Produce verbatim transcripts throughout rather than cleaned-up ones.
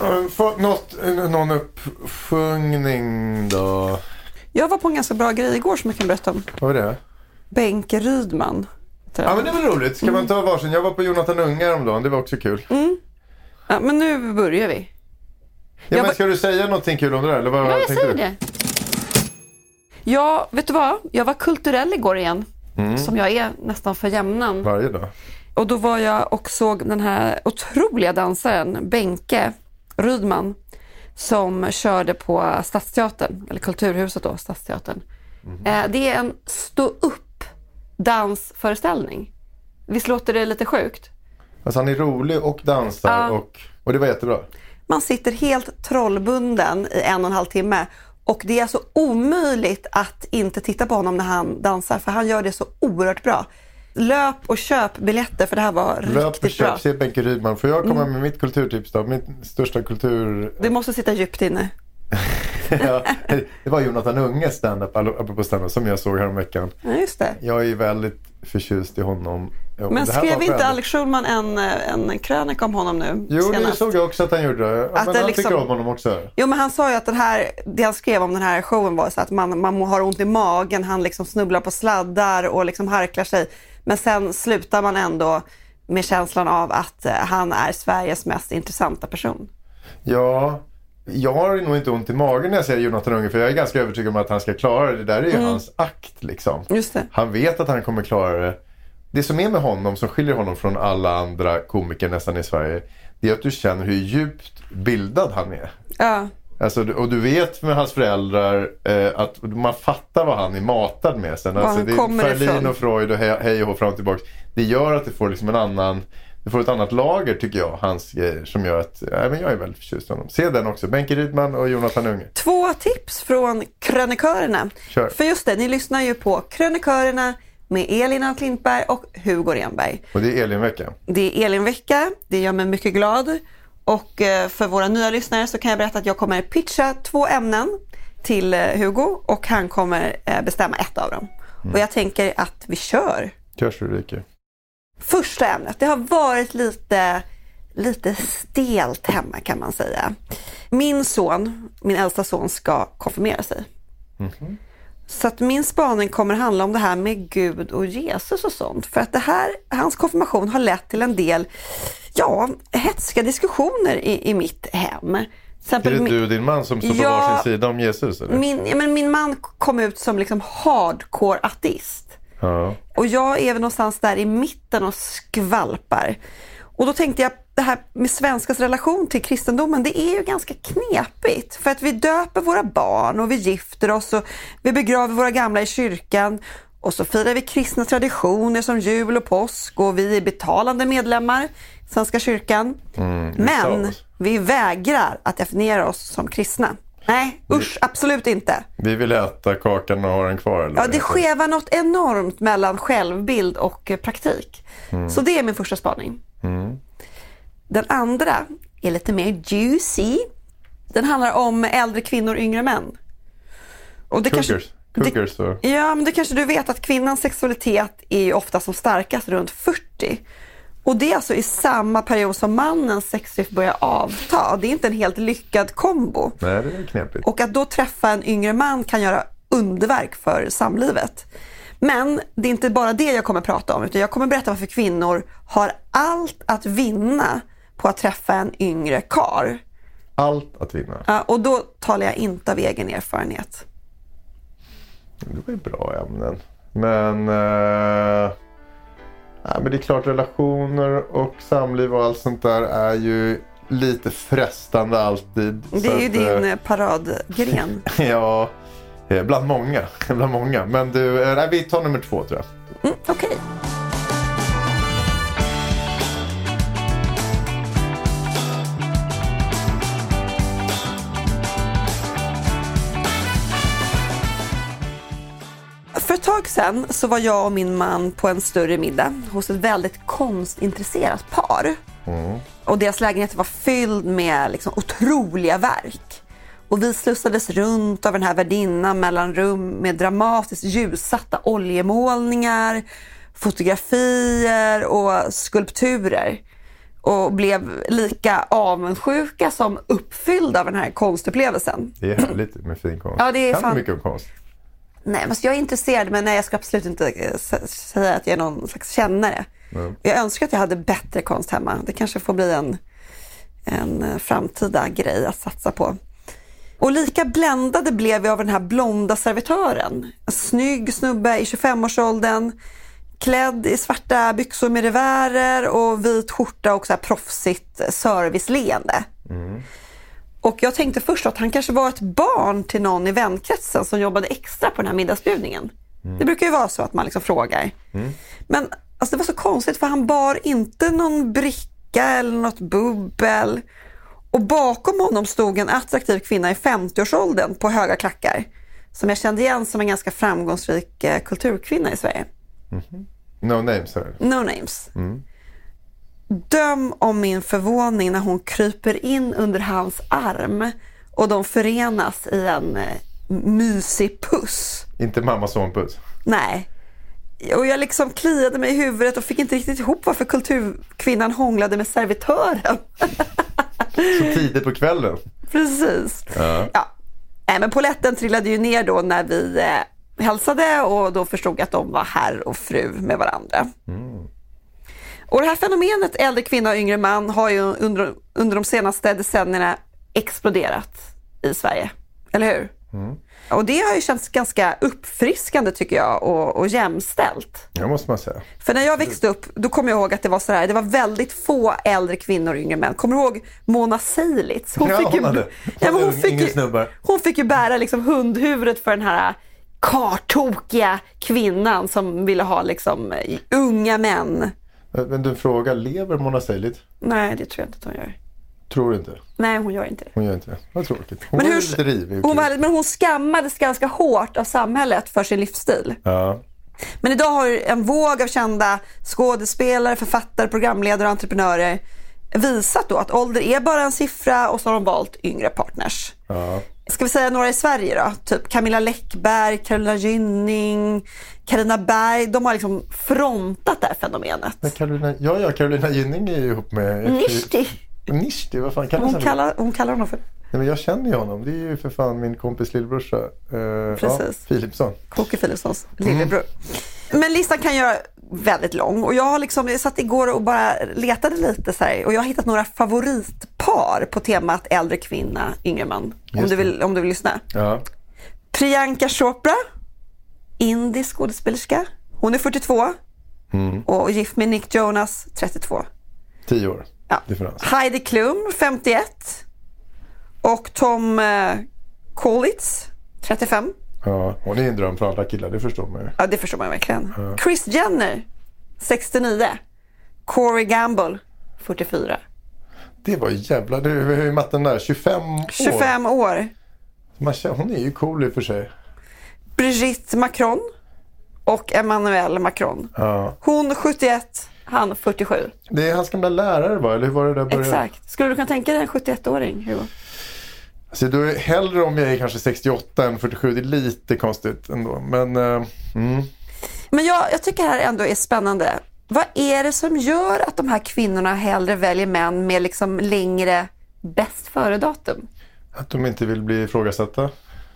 Har fått något, någon uppsjungning då? Jag var på en ganska bra grej igår som jag kan berätta om. Vad var det? Benke Rydman. Ja, men det var roligt. Ska mm. man ta varsin? Jag var på Jonathan Unge häromdagen. Det var också kul. Mm. Ja, men nu börjar vi. Ja, men ska var... du säga någonting kul om det där? Eller vad ja, jag säger du? det. Ja, vet du vad? Jag var kulturell igår igen. Mm. Som jag är nästan för jämnan. Varje dag. Och då var jag och såg den här otroliga dansaren Benke Rydman som körde på Stadsteatern, eller Kulturhuset då, Stadsteatern. Mm. Eh, det är en stå-upp dansföreställning. Visst låter det lite sjukt? Alltså han är rolig och dansar ja. och, och det var jättebra. Man sitter helt trollbunden i en och en halv timme och det är så omöjligt att inte titta på honom när han dansar för han gör det så oerhört bra. Löp och köp biljetter för det här var Löp riktigt bra. Löp och köp, se Benke Rydman. Får jag komma mm. med mitt kulturtips då? Mitt största kultur... Du måste sitta djupt inne. Ja, det var Jonathan Unge stand-up, apropå stand-up, som jag såg här om veckan. Ja, just det. Jag är väldigt förtjust i honom. Ja, men skrev inte väldigt... Alex Schulman en, en krönika om honom nu? Jo, senast? det såg jag också att han gjorde. Att men han liksom... tycker om honom också. Jo, men han sa ju att den här, det han skrev om den här showen var så att man, man har ont i magen, han liksom snubblar på sladdar och liksom harklar sig. Men sen slutar man ändå med känslan av att han är Sveriges mest intressanta person. Ja, jag har nog inte ont i magen när jag säger Jonathan Unge, för jag är ganska övertygad om att han ska klara det. Det där är ju mm. hans akt liksom. Just det. Han vet att han kommer klara det. Det som är med honom, som skiljer honom från alla andra komiker nästan i Sverige, det är att du känner hur djupt bildad han är. Ja. Alltså, och du vet med hans föräldrar eh, att man fattar vad han är matad med sen. Alltså, det är Ferlin och Freud och hej, hej och fram och tillbaka. Det gör att det får liksom en annan, det får ett annat lager tycker jag, hans grejer, som gör att äh, men jag är väldigt förtjust i honom. Se den också, Benke Rydman och Jonathan Unge. Två tips från krönikörerna. Kör. För just det, ni lyssnar ju på krönikörerna med Elin af Klintberg och Hugo Renberg. Och det är Elin-vecka. Det är Elin-vecka, det gör mig mycket glad. Och för våra nya lyssnare så kan jag berätta att jag kommer pitcha två ämnen till Hugo och han kommer bestämma ett av dem. Mm. Och jag tänker att vi kör. Kör så Ulrika. Första ämnet, det har varit lite, lite stelt hemma kan man säga. Min son, min äldsta son ska konfirmera sig. Mm-hmm. Så att min spaning kommer handla om det här med Gud och Jesus och sånt. För att det här, hans konfirmation har lett till en del, ja, hetska diskussioner i, i mitt hem. Exempel, är det du och din man som står på ja, varsin sida om Jesus? Eller? Min, ja, men min man kom ut som liksom hardcore ateist. Ja. Och jag är väl någonstans där i mitten och skvalpar. Och då tänkte jag, det här med svenskars relation till kristendomen, det är ju ganska knepigt. För att vi döper våra barn och vi gifter oss och vi begraver våra gamla i kyrkan. Och så firar vi kristna traditioner som jul och påsk och vi är betalande medlemmar i Svenska kyrkan. Mm, Men vi vägrar att definiera oss som kristna. Nej, usch, vi, absolut inte. Vi vill äta kakan och ha den kvar. Eller? Ja, det skevar något enormt mellan självbild och praktik. Mm. Så det är min första spaning. Mm. Den andra är lite mer juicy. Den handlar om äldre kvinnor och yngre män. Och det Cougars. kanske, Cougars det, ja, men det kanske du vet att kvinnans sexualitet är ju ofta som starkast runt fyrtio. Och det är alltså i samma period som mannens sexdrift börjar avta. Det är inte en helt lyckad kombo. Nej, det är knepigt. Och att då träffa en yngre man kan göra underverk för samlivet. Men det är inte bara det jag kommer prata om, utan jag kommer berätta varför kvinnor har allt att vinna på att träffa en yngre karl. Allt att vinna? Ja, och då talar jag inte av egen erfarenhet. Det var ju bra ämnen. Men, eh, ja, men det är klart, relationer och samliv och allt sånt där är ju lite frestande alltid. Det är ju att, din eh, paradgren. Ja, bland många. Bland många. Men du, nej, vi tar nummer två tror jag. Mm, okej. Okay. För ett tag sedan så var jag och min man på en större middag hos ett väldigt konstintresserat par. Mm. Och deras lägenhet var fylld med liksom otroliga verk. Och vi slussades runt av den här värdinnan mellan rum med dramatiskt ljussatta oljemålningar, fotografier och skulpturer. och blev lika avundsjuka som uppfyllda av den här konstupplevelsen. Det är härligt med fin konst. Ja, det är kan fan... du mycket om konst? Nej, men jag är intresserad, men nej, jag ska absolut inte säga att jag är någon slags kännare. Mm. Jag önskar att jag hade bättre konst hemma. Det kanske får bli en, en framtida grej att satsa på. Och lika bländade blev vi av den här blonda servitören. En snygg snubbe i tjugofemårsåldern, klädd i svarta byxor med revärer och vit skjorta och så här proffsigt serviceleende. Mm. Och jag tänkte först att han kanske var ett barn till någon i vänkretsen som jobbade extra på den här middagsbjudningen. Mm. Det brukar ju vara så att man liksom frågar. Mm. Men alltså, det var så konstigt för han bar inte någon bricka eller något bubbel. Och bakom honom stod en attraktiv kvinna i femtioårsåldern på höga klackar. Som jag kände igen som en ganska framgångsrik eh, kulturkvinna i Sverige. Mm-hmm. No names, här. No names. Mm. Döm om min förvåning när hon kryper in under hans arm och de förenas i en eh, mysig puss. Inte mamma-son-puss? Nej. Och jag liksom kliade mig i huvudet och fick inte riktigt ihop varför kulturkvinnan hånglade med servitören. Så tidigt på kvällen. Precis. Ja. Ja. Nej, men polletten trillade ju ner då när vi eh, hälsade och då förstod att de var herr och fru med varandra. Mm. Och det här fenomenet äldre kvinna och yngre man har ju under, under de senaste decennierna exploderat i Sverige. Eller hur? Mm. Och det har ju känts ganska uppfriskande tycker jag och, och jämställt. Det måste man säga. För när jag växte upp, då kommer jag ihåg att det var så här, det var väldigt få äldre kvinnor och yngre män. Kommer du ihåg Mona Seilitz? Hon, ja, fick, hon, ju, ja, hon, fick, ju, hon fick ju bära liksom hundhuvudet för den här kartokiga kvinnan som ville ha liksom unga män. Men du frågar, lever Mona Seilitz? Nej, det tror jag inte att hon gör. Tror du inte? Nej, hon gör inte det. Hon gör inte det. Vad tråkigt. Hon men var hur, lite rivig. Hon var, men hon skammades ganska hårt av samhället för sin livsstil. Ja. Men idag har en våg av kända skådespelare, författare, programledare och entreprenörer visat då att ålder är bara en siffra och så har de valt yngre partners. Ja. Ska vi säga några i Sverige då? Typ Camilla Läckberg, Carolina Gynning, Carina Berg. De har liksom frontat det här fenomenet. Men Carolina, ja, ja, Carolina Gynning är ju ihop med... Nishti. Nishti, vad fan kallar hon kallar, hon kallar honom för? Nej, men jag känner ju honom. Det är ju för fan min kompis lillebrorsa. Uh, Precis. Ja, Philipsson. Koke Philipssons lillebror. Mm. Men listan kan göra väldigt lång. Och jag har liksom, jag satt igår och bara letade lite så här. Och jag har hittat några favoritpar på temat äldre kvinna, yngre man. Om du, vill, om du vill lyssna. Ja. Priyanka Chopra. Indisk skådespelerska. Hon är fyrtiotvå. Mm. Och gift med Nick Jonas, trettiotvå. Tio år. Ja. Heidi Klum, femtioett. Och Tom eh, Collins, trettiofem. Ja, hon är en dröm för alla killar, det förstår man ju. Ja, det förstår man verkligen. Ja. Kris Jenner, sextionio. Corey Gamble, fyrtiofyra. Det var jävla... Hur är matten där? tjugofem år? tjugofem år. Hon är ju cool i och för sig. Brigitte Macron och Emmanuel Macron. Ja. Hon sjuttioett, han fyrtiosju. Det är hans gamla lärare, va? Eller hur var det där började? Exakt. Skulle du kunna tänka dig en sjuttioett-åring, Hugo? Alltså, då är hellre om jag är kanske sextioåtta än fyrtiosju. Det är lite konstigt ändå. Men, uh, mm. Men jag, jag tycker det här ändå är spännande. Vad är det som gör att de här kvinnorna hellre väljer män med liksom längre bäst före-datum? Att de inte vill bli ifrågasatta?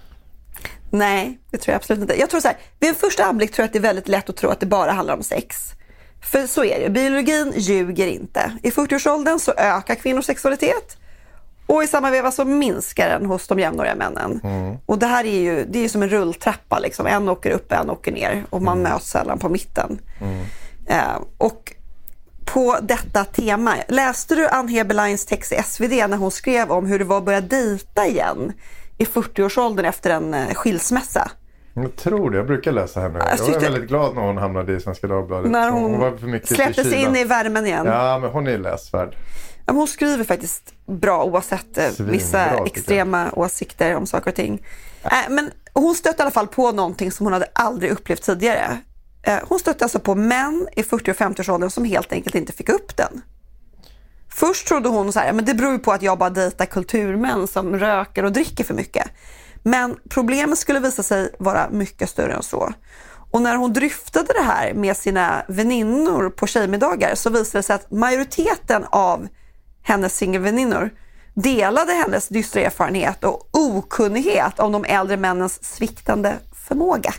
Nej, det tror jag absolut inte. Jag tror så här, vid en första anblick tror jag att det är väldigt lätt att tro att det bara handlar om sex. För så är det. Biologin ljuger inte. I fyrtioårsåldern så ökar kvinnors sexualitet. Och i samma veva så minskar den hos de jämnåriga männen. Mm. Och det här är ju, det är ju som en rulltrappa. Liksom. En åker upp, en åker ner. Och man mm. möts sällan på mitten. Mm. Eh, och på detta tema, läste du Ann Heberleins text i S V D när hon skrev om hur det var att börja dejta igen i fyrtioårsåldern efter en eh, skilsmässa? Jag tror det, jag brukar läsa henne. Jag, jag var väldigt glad när hon hamnade i Svenska Dagbladet. När hon, hon var för mycket släpptes in i värmen igen. Ja, men hon är läsvärd. Ja, hon skriver faktiskt bra oavsett eh, vissa bra, extrema åsikter om saker och ting. Ja. Äh, men hon stötte i alla fall på någonting som hon hade aldrig upplevt tidigare. Eh, hon stötte alltså på män i fyrtio- och femtioårsåldern som helt enkelt inte fick upp den. Först trodde hon så här, men det beror ju på att jag bara dejtar kulturmän som röker och dricker för mycket. Men problemet skulle visa sig vara mycket större än så. Och när hon dryftade det här med sina väninnor på tjejmiddagar så visade det sig att majoriteten av hennes singelväninnor delade hennes dystra erfarenhet och okunnighet om de äldre männens sviktande förmåga.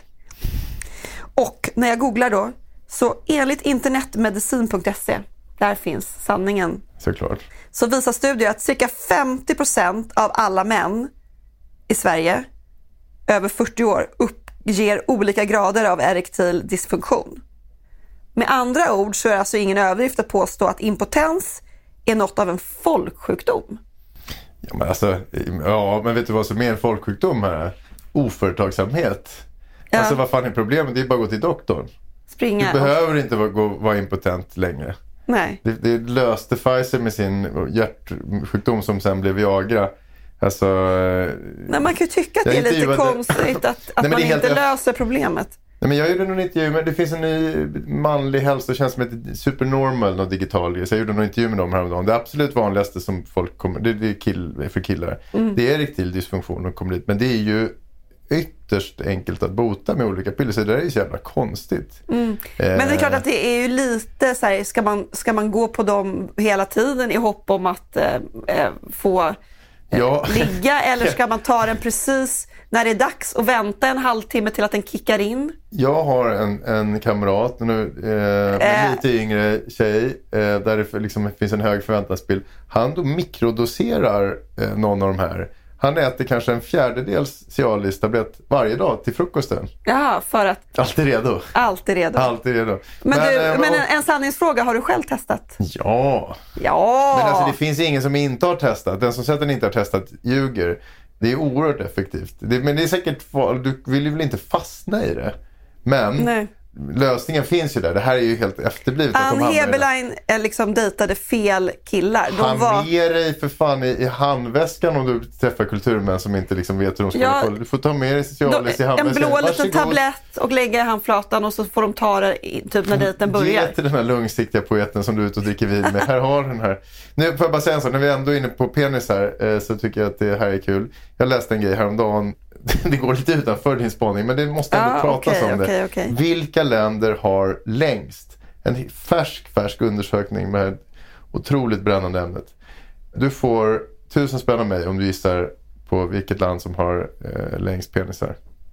Och när jag googlar då, så enligt internetmedicin punkt se, där finns sanningen. Såklart. Så visar studier att cirka femtio procent av alla män i Sverige över fyrtio år uppger olika grader av erektil dysfunktion. Med andra ord så är det alltså ingen överdrift att påstå att impotens är något av en folksjukdom. Ja, men alltså, ja, men vet du vad som är en folksjukdom här? Oföretagsamhet. Ja. Alltså vad fan är problemet? Det är bara att gå till doktorn. Springa. Du behöver inte vara, gå, vara impotent längre. Nej. Det, det löste Pfizer med sin hjärtsjukdom som sen blev Viagra. Alltså, nej, man kan ju tycka att det är lite konstigt att, att nej, man inte löser problemet. Nej, men jag gjorde någon intervju med, det finns en ny manlig hälsotjänst som heter Supernormal och digital. Så jag gjorde någon intervju med dem häromdagen. Det absolut vanligaste som folk kommer, det, det är kill, för killar. Mm. Det är erektil dysfunktion och kommer dit, men det är ju ytterst enkelt att bota med olika piller, så det där är så jävla konstigt. Mm. Men det är klart att det är ju lite så här, ska man, ska man gå på dem hela tiden i hopp om att eh, få eh, ja. ligga, eller ska man ta den precis när det är dags och vänta en halvtimme till att den kickar in? Jag har en, en kamrat nu, eh, en lite yngre tjej eh, där det liksom finns en hög förväntansbild. Han då mikrodoserar eh, någon av de här. Han äter kanske en fjärdedels Cialis-tablett varje dag till frukosten. Ja, för att... Alltid redo. Alltid redo. Alltid redo. Men, men, du, äh, men en, en sanningsfråga, har du själv testat? Ja. Ja. Men alltså det finns ingen som inte har testat. Den som säger att den inte har testat ljuger. Det är oerhört effektivt. Det, men det är säkert... Du vill ju väl inte fastna i det. Men... Nej. Lösningen finns ju där. Det här är ju helt efterblivet. Ann Heberlein liksom dejtade fel killar. De Han var... ger dig för fan i, i handväskan om du träffar kulturmän som inte liksom vet hur de ska ja, få. Du får ta med dig Cialis de, i handväskan. En blå liten tablett och lägga i handflatan och så får de ta det i, typ när dejten börjar. Ge till den här långsiktiga poeten som du är ute och dricker vin med. Här har den här. Nu får jag bara säga en sak. När vi ändå är inne på penis här så tycker jag att det här är kul. Jag läste en grej häromdagen. Det går lite utanför din spaning, men det måste ändå ah, pratas okay, om okay, det. Okay. Vilka länder har längst? En färsk, färsk undersökning med otroligt brännande ämnet. Du får tusen spänn av mig om du gissar på vilket land som har eh, längst penisar.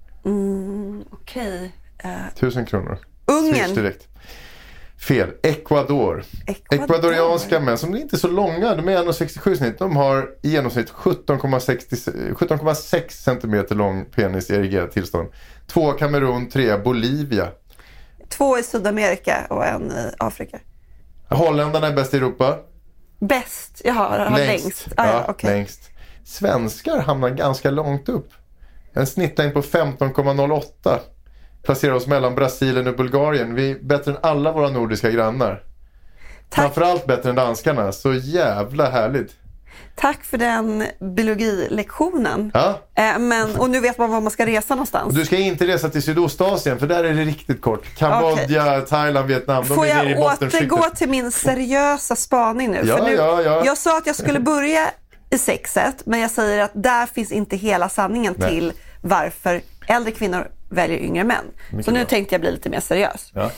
Mm, Okej. Okay. Uh, tusen kronor. Ungern. Direkt. Fel. Ecuador. Ecuador. Ecuadorianska män som är inte så långa. De är en komma sextiosju snitt. De har i genomsnitt sjutton komma sex centimeter lång penis i erigerat tillstånd. Två Kamerun, tre Bolivia. Två i Sydamerika och en i Afrika. Holländarna är bäst i Europa. Bäst? Jag har, har längst. längst. Ah, ja, ja, okay. längst. Svenskar hamnar ganska långt upp. En snittlängd på femton komma noll åtta. Placerar oss mellan Brasilien och Bulgarien. Vi är bättre än alla våra nordiska grannar. Tack. Framförallt bättre än danskarna. Så jävla härligt. Tack för den biologilektionen. Ja. Eh, men, och nu vet man var man ska resa någonstans. Du ska inte resa till Sydostasien, för där är det riktigt kort. Kambodja, okay. Thailand, Vietnam. Får de är jag återgå till min seriösa spaning nu? Ja, för nu ja, ja. Jag sa att jag skulle börja i sexet, men jag säger att där finns inte hela sanningen. Nej. Till varför äldre kvinnor väljer yngre män. Mycket så nu bra. Tänkte jag bli lite mer seriös. Ja.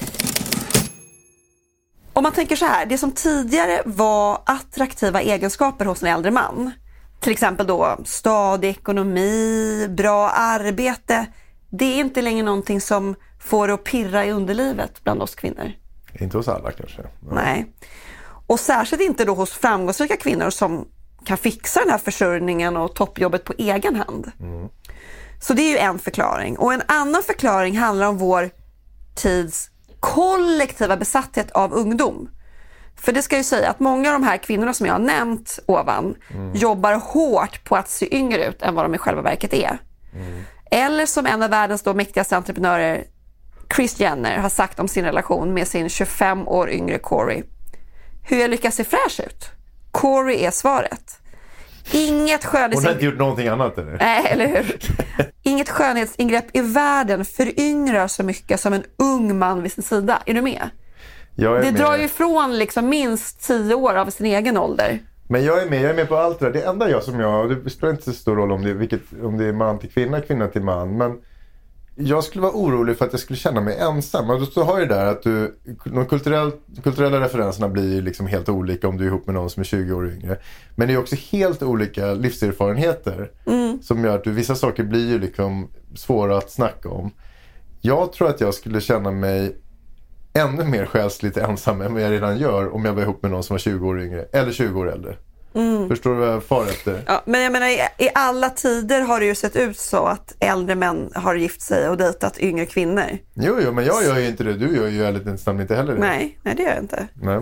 Om man tänker så här, det som tidigare var attraktiva egenskaper hos en äldre man, till exempel då stadig ekonomi, bra arbete, det är inte längre någonting som får att pirra i underlivet bland oss kvinnor. Inte hos alla kanske. Ja. Nej. Och särskilt inte då hos framgångsrika kvinnor som kan fixa den här försörjningen och toppjobbet på egen hand. Mm. Så det är ju en förklaring. Och en annan förklaring handlar om vår tids kollektiva besatthet av ungdom. För det ska ju säga att många av de här kvinnorna som jag har nämnt ovan mm. jobbar hårt på att se yngre ut än vad de i själva verket är. Mm. Eller som en av världens då mäktigaste entreprenörer, Kris Jenner, har sagt om sin relation med sin tjugofem år yngre Corey. Hur jag lyckas se fräsch ut? Corey är svaret. Inget skönhets... Hon har inte gjort någonting annat eller? Nej, eller hur? Inget skönhetsingrepp i världen föryngrar så mycket som en ung man vid sin sida. Är du med? Jag är det med. Drar ju ifrån liksom minst tio år av sin egen ålder. Men jag är med, jag är med på allt det där. Det enda jag som jag, det spelar inte så stor roll om det, vilket, om det är man till kvinna, kvinna till man. Men jag skulle vara orolig för att jag skulle känna mig ensam. Och då har ju det där att du, de kulturell, kulturella referenserna blir ju liksom helt olika om du är ihop med någon som är tjugo år yngre. Men det är också helt olika livserfarenheter mm. som gör att du, vissa saker blir ju liksom svåra att snacka om. Jag tror att jag skulle känna mig ännu mer själsligt ensam än vad jag redan gör om jag var ihop med någon som var tjugo år yngre eller tjugo år äldre. Mm. Förstår du vad jag far efter? Ja, men jag menar, i, i alla tider har det ju sett ut så att äldre män har gift sig och dejtat yngre kvinnor. Jo, jo men jag gör ju inte det. Du gör ju ärligt nästan inte heller det. Nej, nej det gör jag inte. Nej.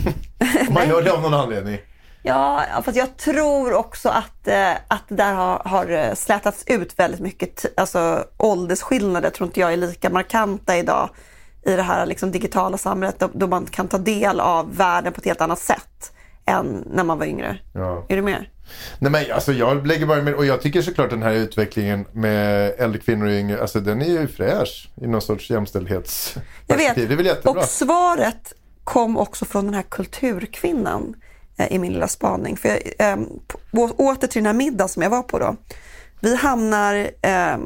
Man gör det av någon anledning. Ja, fast jag tror också att, eh, att det där har, har slätats ut väldigt mycket. T- alltså åldersskillnader tror inte jag är lika markanta idag i det här liksom, digitala samhället då, då man kan ta del av världen på ett helt annat sätt än när man var yngre. Ja. Är du med? Nej men alltså jag lägger bara med, och jag tycker såklart den här utvecklingen med äldre kvinnor och yngre, alltså den är ju fräsch i någon sorts jämställdhetsperspektiv. Jag vet. Det är väl jättebra. Och svaret kom också från den här kulturkvinnan eh, i min lilla spaning. För jag, eh, på, åter till den här middagen som jag var på då. Vi hamnar eh,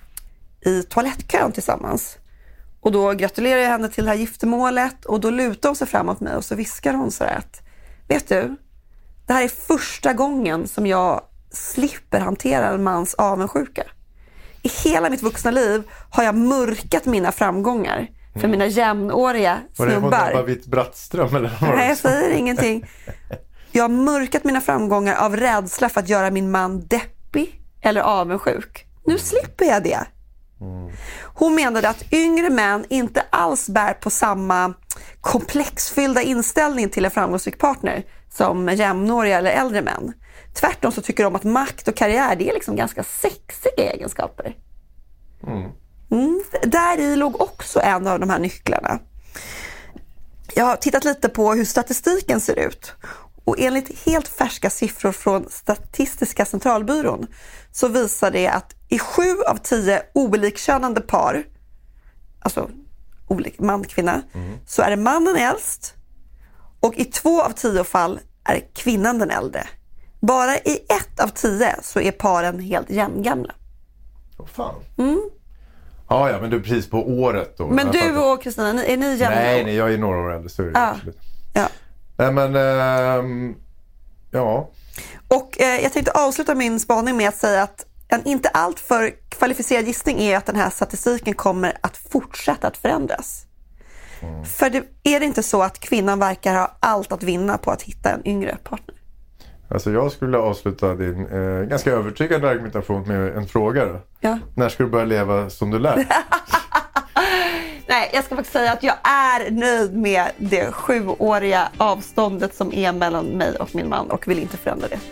i toalettkön tillsammans. Och då gratulerar jag henne till det här giftermålet och då lutar hon sig framåt mig och så viskar hon så här att vet du, det här är första gången som jag slipper hantera en mans avundsjuka. I hela mitt vuxna liv har jag mörkat mina framgångar för mm. mina jämnåriga snubbar. Var det bara vitt Brattström eller? Nej, jag säger ingenting. Jag har mörkat mina framgångar av rädsla för att göra min man deppig eller avundsjuk. Nu slipper jag det. Mm. Hon menade att yngre män inte alls bär på samma komplexfyllda inställning till en framgångsrik partner som jämnåriga eller äldre män. Tvärtom så tycker de att makt och karriär det är liksom ganska sexiga egenskaper. Mm. Mm, där i låg också en av de här nycklarna. Jag har tittat lite på hur statistiken ser ut. Och enligt helt färska siffror från Statistiska centralbyrån så visar det att i sju av tio olikkönade par, alltså olik, man, kvinna, mm. så är det mannen äldst och i två av tio fall är kvinnan den äldre. Bara i ett av tio så är paren helt jämngamla. Åh fan. Mm. Ja, ja, men du är precis på året då. Men du och Kristina, är ni jämna? Nej, nej, jag är några år äldre, så är det ja. absolut. Ja. Nej, men, ähm, ja. Och eh, jag tänkte avsluta min spaning med att säga att en inte allt för kvalificerad gissning är att den här statistiken kommer att fortsätta att förändras. Mm. För det, är det inte så att kvinnan verkar ha allt att vinna på att hitta en yngre partner? Alltså jag skulle avsluta din eh, ganska övertygande argumentation med en fråga då. Ja. När ska du börja leva som du lär? Nej, jag ska faktiskt säga att jag är nöjd med det sjuåriga avståndet som är mellan mig och min man och vill inte förändra det.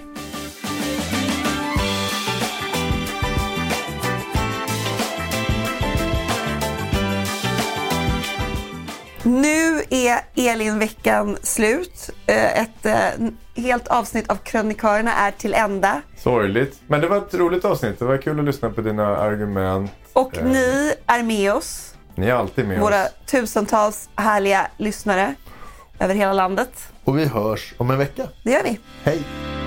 Nu är Elin-veckan slut. Ett helt avsnitt av Krönikörerna är till ända. Sorgligt. Men det var ett roligt avsnitt. Det var kul att lyssna på dina argument. Och eh. ni är med oss. Ni är alltid med Våra oss. tusentals härliga lyssnare över hela landet. Och vi hörs om en vecka. Det gör vi. Hej.